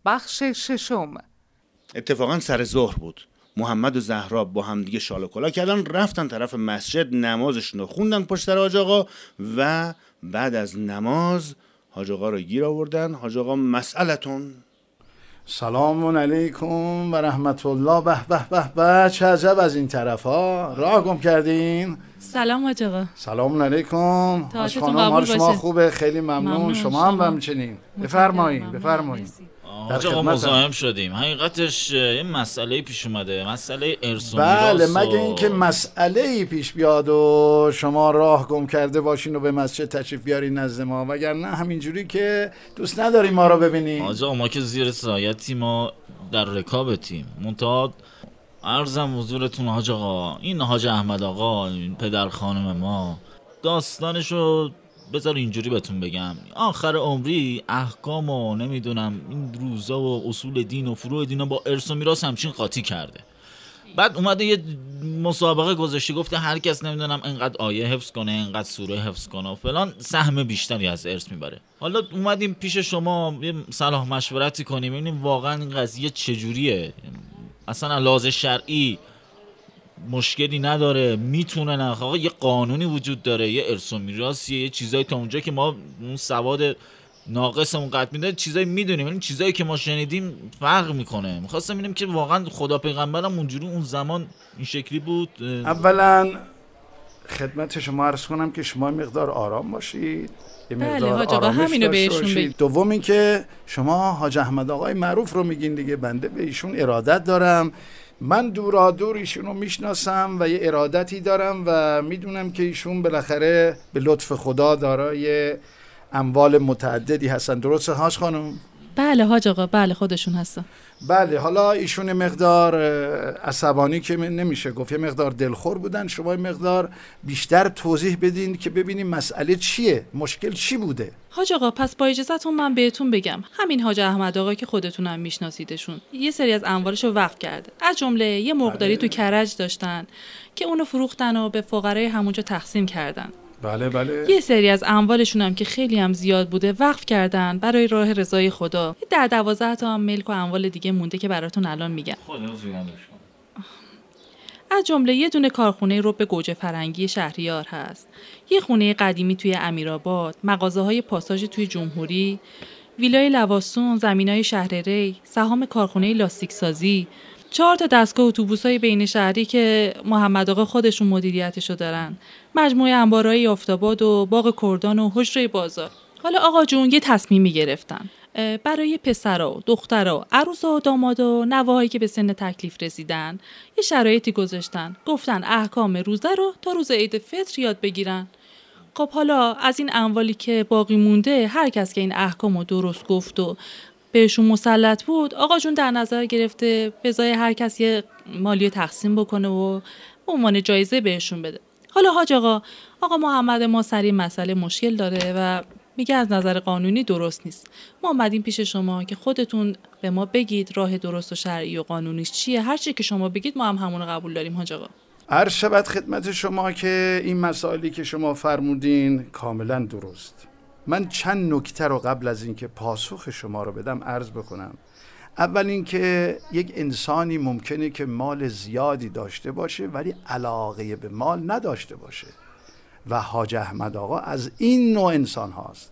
بخش ششم. اتفاقا سر ظهر بود. محمد و زهرا با هم دیگه شال و کلا کردن، رفتن طرف مسجد، نمازشون رو خوندن پشت سر حاج آقا و بعد از نماز حاج آقا رو گیر آوردن. حاج آقا مسئلتون. سلام علیکم و رحمت الله. به به به به، چه عجب از این طرف ها راه گم کردین. سلام حاج آقا. سلام علیکم. حاج خانم حال شما خوبه؟ خیلی ممنون. شما هم همچنین. بفرمایید بفرمایید. حاج آقا مزاحم شدیم. حقیقتش یه مسئله پیش اومده، مسئله ارث و بله، میراث. مگه اینکه مسئله پیش بیاد و شما راه گم کرده باشین و به مسجد تشریف بیارین نزد ما، وگرنه همینجوری که دوست نداریم ما رو ببینیم. حاج آقا ما که زیر سایتی، ما در رکابتیم. منتها عرضم حضورتون حاج آقا، این حاج احمد آقا، این پدر خانم ما، داستانشو بذار اینجوری بهتون بگم. آخر عمری احکام و نمیدونم این روزا و اصول دین و فروع دین با ارث و میراث همچین قاطی کرده. بعد اومده یه مسابقه گذاشته، گفته هر کس نمیدونم اینقدر آیه حفظ کنه، اینقدر سوره حفظ کنه و فلان، سهم بیشتری از ارث میبره. حالا اومدیم پیش شما یه صلاح مشورتی کنیم، ببینیم واقعا این قضیه چجوریه، اصلا لحاظ شرعی مشکلی نداره، میتونه نه. آقا یه قانونی وجود داره، یه ارث و میراث، یه چیزایی تا اونجا که ما اون سواد ناقصمون قطع میده چیزایی میدونیم، این چیزایی که ما شنیدیم فرق میکنه. میخواستم ببینیم که واقعا خدا پیغمبرم اونجوری اون زمان این شکلی بود. اولا خدمت شما عرض کنم که شما مقدار آرام باشید، یه مقدار آرامش داشته باشید. دوم این که شما حاج احمد آقای معروف رو میگین دیگه، بنده به ایشون ارادت دارم. من دورا دور ایشون رو میشناسم و یه ارادتی دارم و میدونم که ایشون بالاخره به لطف خدا دارای اموال متعددی هستن. درسته حاج خانم؟ بله حاج آقا، بله خودشون هستن. بله، حالا ایشون مقدار عصبانی که نمیشه گفت، یه مقدار دلخور بودن. شما مقدار بیشتر توضیح بدین که ببینیم مسئله چیه، مشکل چی بوده. حاج آقا پس با اجازهتون من بهتون بگم، همین حاج احمد آقا که خودتون هم میشناسیدشون، یه سری از اموالش رو وقف کرده. از جمله یه مرغداری تو کرج داشتن که اونو فروختن و به فقرای همونجا تقسیم کردن. بله بله. یه سری از اموالشون هم که خیلی هم زیاد بوده وقف کردن برای راه رضای خدا. 10-12 تا هم ملک و اموال دیگه مونده که براتون الان میگم. از جمله یه دونه کارخونه رب گوجه فرنگی شهریار هست، یه خونه قدیمی توی امیرآباد، مغازه‌های پاساژ توی جمهوری، ویلای لواسون، زمینای شهر ری، سهام کارخونه لاستیک سازی، 4 تا دستگاه اتوبوسای بین شهری که محمد آقا خودشون مدیریتشو دارن، مجموعه انبارای آفتاباد و باغ کردان و حجره بازار. حالا آقا جون یه تصمیمی گرفتن برای پسرا و دخترا، عروسا و دامادا و نوه‌هایی که به سن تکلیف رسیدن یه شرایطی گذاشتن، گفتن احکام روزه رو تا روز عید فطر یاد بگیرن. خب حالا از این اموالی که باقی مونده، هر کس که این احکامو درست گفت و بهشون مسلط بود، آقا جون در نظر گرفته به ازای هر کس یه مالی تقسیم بکنه و به عنوان جایزه بهشون بده. حالا حاج آقا محمد ما سر این مسئله مشکل داره و میگه از نظر قانونی درست نیست. ما اومدیم پیش شما که خودتون به ما بگید راه درست و شرعی و قانونیش چیه. هر چی که شما بگید ما هم همون قبول داریم حاج آقا. عرض شود خدمت شما که این مسائلی که شما فرمودین کاملا درست. من چند نکته رو قبل از اینکه پاسخ شما رو بدم عرض بکنم. اول اینکه یک انسانی ممکنه که مال زیادی داشته باشه ولی علاقه به مال نداشته باشه و حاج احمد آقا از این نوع انسان هاست.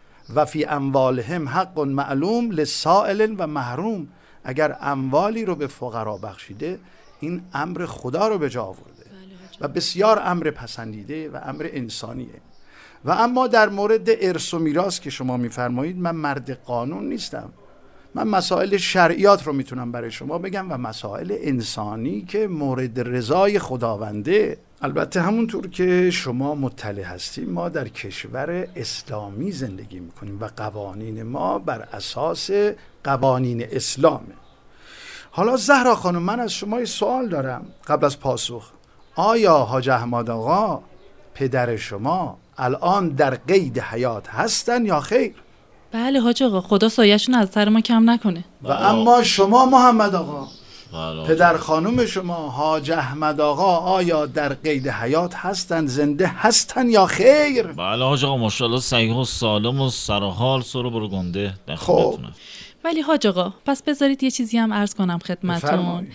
و فی اموالهم حق معلوم للسائل و محروم. اگر اموالی رو به فقرا بخشیده، این امر خدا رو به جا آورده و بسیار امر پسندیده و امر انسانیه. و اما در مورد ارث و میراث که شما میفرمایید، من مرد قانون نیستم. من مسائل شرعیات رو میتونم برای شما بگم و مسائل انسانی که مورد رضای خداونده. البته همونطور که شما مطلع هستیم، ما در کشور اسلامی زندگی میکنیم و قوانین ما بر اساس قوانین اسلامه. حالا زهرا خانم، من از شما یه سوال دارم قبل از پاسخ. آیا حاج احمد آقا پدر شما الان در قید حیات هستن یا خیر؟ بله حاج آقا، خدا سایه‌شون از سر ما کم نکنه. و اما شما محمد آقا، پدر خانم شما حاج احمد آقا، آیا در قید حیات هستن، زنده هستن یا خیر؟ بله حاج آقا، ماشاءالله صحیح و سالم و سر حال سر برو گنده. خب ولی حاج آقا پس بذارید یه چیزی هم عرض کنم خدمتون.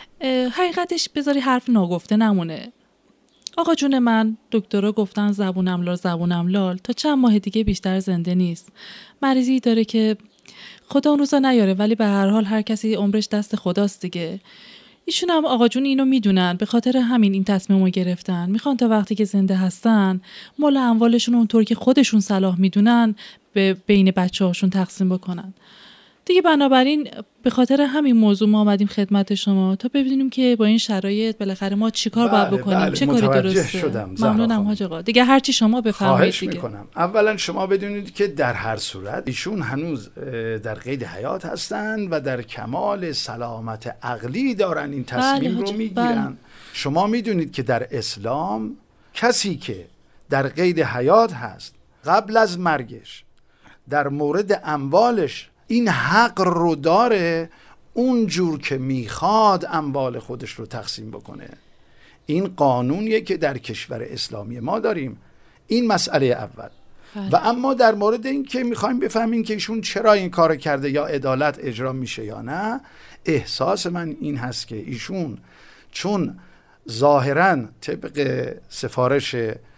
حقیقتش بذاری حرف ناگفته نمونه. آقا جون من دکترها گفتن زبونم لال تا چند ماه دیگه بیشتر زنده نیست. مریضی داره که خدا اون روزا نیاره، ولی به هر حال هر کسی عمرش دست خداست دیگه. ایشون هم آقا جون اینو میدونن، به خاطر همین این تصمیمو گرفتن. میخوان تا وقتی که زنده هستن مال اموالشون اونطور که خودشون صلاح میدونن به بین بچه‌هاشون تقسیم بکنن. دیگه بنابراین به خاطر همین موضوع ما آمدیم خدمت شما تا ببینیم که با این شرایط بالاخره ما چیکار باید بکنیم، چه کاری درسته. ممنونم حاج آقا. دیگه هر چی شما بفرمایید دیگه. میکنم. اولا شما بدونید که در هر صورت ایشون هنوز در قید حیات هستند و در کمال سلامت عقلی دارن این تصمیم رو میگیرن. شما میدونید که در اسلام کسی که در قید حیات هست قبل از مرگش در مورد اموالش این حق رو داره اون جور که میخواد اموال خودش رو تقسیم بکنه. این قانونیه که در کشور اسلامی ما داریم. این مسئله اول. و اما در مورد این که میخوایم بفهمیم که ایشون چرا این کار کرده یا عدالت اجرا میشه یا نه، احساس من این هست که ایشون چون ظاهراً طبق سفارش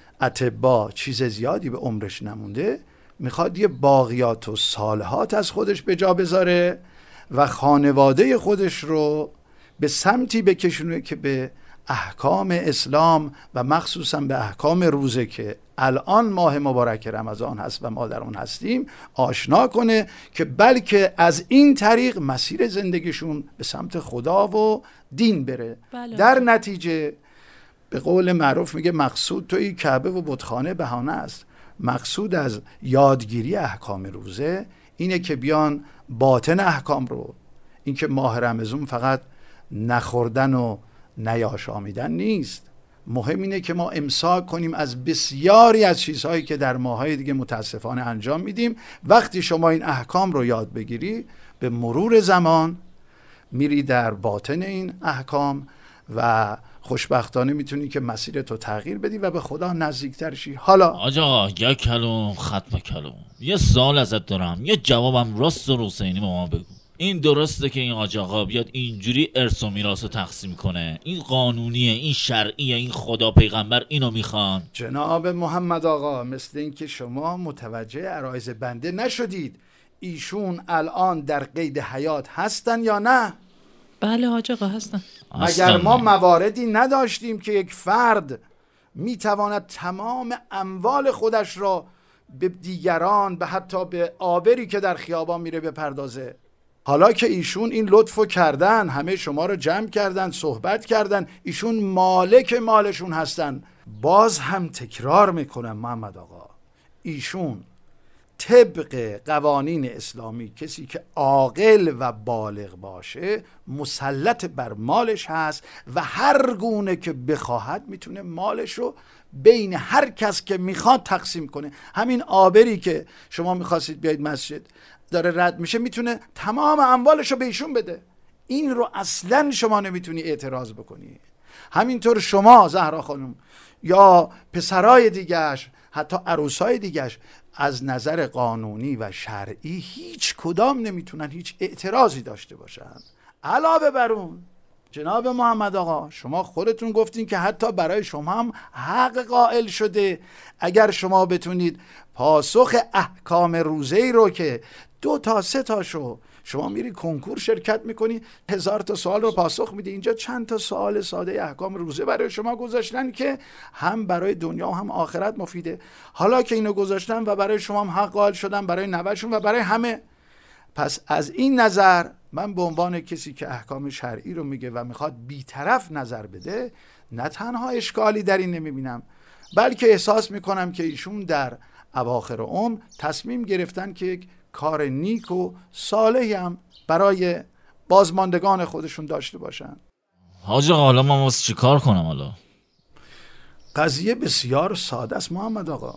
اطباء چیز زیادی به عمرش نمونده، میخواد یه باقیات و صالحات از خودش به جا بذاره و خانواده خودش رو به سمتی بکشونه که به احکام اسلام و مخصوصا به احکام روزه که الان ماه مبارک رمضان هست و ما در اون هستیم آشنا کنه، که بلکه از این طریق مسیر زندگیشون به سمت خدا و دین بره. در نتیجه به قول معروف میگه مقصود توی کعبه و بتخانه بهانه است. مقصود از یادگیری احکام روزه اینه که بیان باطن احکام رو، این که ماه رمضان فقط نخوردن و نیاشامیدن نیست، مهم اینه که ما امساک کنیم از بسیاری از چیزهایی که در ماهای دیگه متاسفانه انجام میدیم. وقتی شما این احکام رو یاد بگیری به مرور زمان میری در باطن این احکام و خوشبختانه میتونی که مسیرتو تغییر بدی و به خدا نزدیکتر شی. حالا آقا یک کلم ختم کلم، یه سوال ازت دارم، یه جوابم راست و حسینی به ما بگو. این درسته که این آقا بیاد اینجوری ارث و میراث رو تقسیم کنه؟ این قانونیه، این شرعیه، این خدا پیغمبر اینو میخوان؟ جناب محمد آقا، مثل این که شما متوجه عرایض بنده نشدید. ایشون الان در قید حیات هستن یا نه؟ بله حاج آقا هستن. مگر ما مواردی نداشتیم که یک فرد میتواند تمام اموال خودش را به دیگران، به حتی به آبری که در خیابان میره بپردازه؟ حالا که ایشون این لطفو کردن، همه شما رو جمع کردن، صحبت کردن، ایشون مالک مالشون هستن. باز هم تکرار میکنم محمد آقا، ایشون طبق قوانین اسلامی کسی که عاقل و بالغ باشه مسلط بر مالش هست و هر گونه که بخواهد میتونه مالش رو بین هر کس که میخواد تقسیم کنه. همین آبری که شما میخواستید بیاید مسجد داره رد میشه، میتونه تمام اموالش رو به ایشون بده. این رو اصلا شما نمیتونی اعتراض بکنی. همینطور شما زهرا خانم یا پسرای دیگهش، حتی عروسای دیگهش، از نظر قانونی و شرعی هیچ کدام نمیتونن هیچ اعتراضی داشته باشن. علاوه بر اون جناب محمد آقا، شما خودتون گفتین که حتی برای شما هم حق قائل شده. اگر شما بتونید پاسخ احکام روزه‌ای رو که 2 تا 3 تاشو شما میری کنکور شرکت میکنی 1000 تا سوال رو پاسخ میدی، اینجا چند تا سوال ساده احکام روزه برای شما گذاشتن که هم برای دنیا و هم آخرت مفیده. حالا که اینو گذاشتن و برای شما هم حق قائل شدن، برای نوه‌شون و برای همه، پس از این نظر من به عنوان کسی که احکام شرعی رو میگه و میخواد بی‌طرف نظر بده، نه تنها اشکالی در این نمیبینم، بلکه احساس میکنم که ایشون در اواخر عمر تصمیم گرفتن که یک کار نیک و صالحی هم برای بازماندگان خودشون داشته باشن. حاج آقا حالا من واسه چی کار کنم؟ حالا قضیه بسیار ساده است محمد آقا.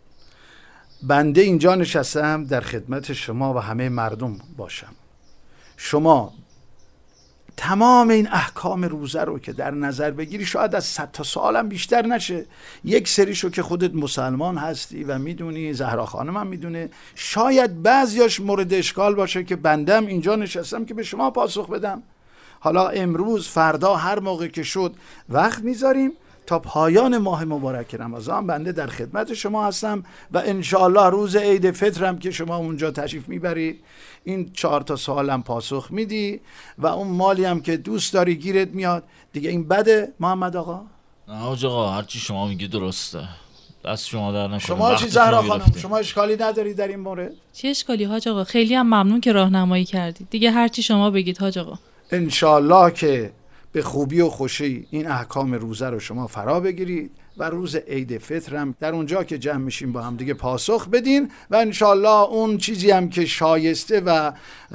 بنده اینجا نشستم در خدمت شما و همه مردم باشم. شما تمام این احکام روزه رو که در نظر بگیری شاید از 100 تا سوالم بیشتر نشه. یک سریشو که خودت مسلمان هستی و میدونی، زهرا خانم هم میدونه، شاید بعضیاش مورد اشکال باشه که بندم اینجا نشستم که به شما پاسخ بدم. حالا امروز، فردا، هر موقع که شد وقت میذاریم تا پایان ماه مبارک رمضان. بنده در خدمت شما هستم و انشاءالله روز عید فطرم که شما اونجا تشریف میبری این 4 تا سوالم پاسخ میدی و اون مالی هم که دوست داری گیرت میاد دیگه. این بده محمد آقا؟ نه حاج آقا، هرچی شما میگی درسته، دست شما در نکنه. شما چی زهرا خانم، شما اشکالی نداری در این مورد؟ چه اشکالی حاج آقا؟ خیلی هم ممنون که راهنمایی کردید. دیگه هرچی شما بگید حاج آقا. انشاءالله که به خوبی و خوشی این احکام روزه رو شما فرا بگیرید و روز عید فطر هم در اونجا که جمع میشیم با هم دیگه پاسخ بدین و انشاءالله اون چیزی هم که شایسته و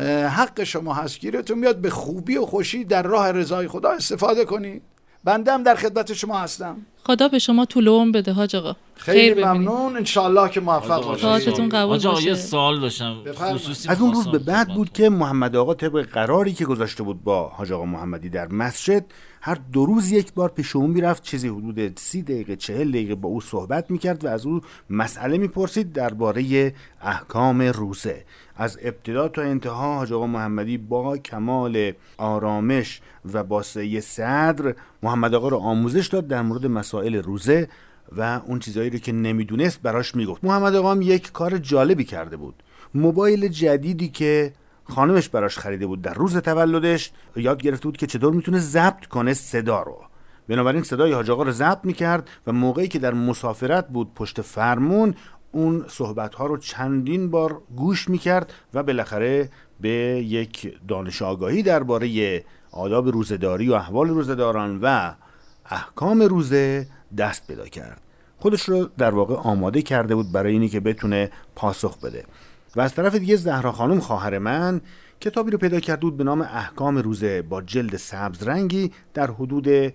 حق شما هست گیرتون میاد، به خوبی و خوشی در راه رضای خدا استفاده کنید. بنده هم در خدمت شما هستم. خدا به شما طول عمر بده حاج آقا. خیلی ممنون، انشاءالله که موفق باشید. دعاتون قبول باشه. یه سوال داشتم خصوصی. از اون روز به بعد بود که محمد آقا طبق قراری که گذاشته بود با حاج آقا محمدی در مسجد، هر 2 روز یک بار پیش اون میرفت، چیزی حدود 30 دقیقه 40 دقیقه با او صحبت میکرد و از او مسئله میپرسید درباره احکام روزه. از ابتدا تا انتها حاج آقا محمدی با کمال آرامش و با سعی صدر محمد آقا رو آموزش داد در مورد مسائل روزه و اون چیزایی رو که نمیدونست براش میگفت. محمد آقا هم یک کار جالبی کرده بود. موبایل جدیدی که خانمش براش خریده بود در روز تولدش یاد گرفته بود که چطور میتونه ضبط کنه صدا رو. بنابراین صدای حاج آقا رو ضبط میکرد و موقعی که در مسافرت بود پشت فرمون اون صحبت‌ها رو چندین بار گوش میکرد و بالاخره به یک دانش آگاهی درباره آداب روزه‌داری و احوال روزه‌داران و احکام روزه دست پیدا کرد. خودش رو در واقع آماده کرده بود برای اینی که بتونه پاسخ بده. و از طرف دیگه زهرا خانم خواهر من کتابی رو پیدا کرده بود به نام احکام روزه با جلد سبز رنگی در حدود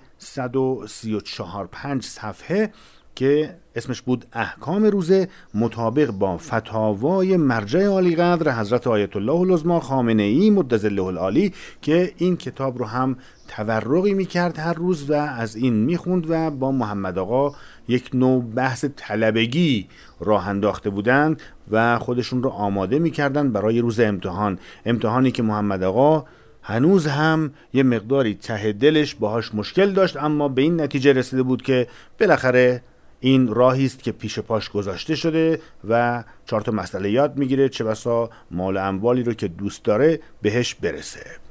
134-5 صفحه که اسمش بود احکام روزه مطابق با فتاوای مرجع عالی قدر حضرت آیت الله العظمی خامنه ای مدظله العالی، که این کتاب رو هم تورقی میکرد هر روز و از این میخوند و با محمد آقا یک نوع بحث طلبگی راه انداخته بودند و خودشون رو آماده میکردن برای روز امتحانی که محمد آقا هنوز هم یه مقداری ته دلش باهاش مشکل داشت، اما به این نتیجه رسیده بود که بالاخره این راهی است که پیش پاش گذاشته شده و 4 تا مسئله یاد میگیره، چه بسا مال و اموالی رو که دوست داره بهش برسه.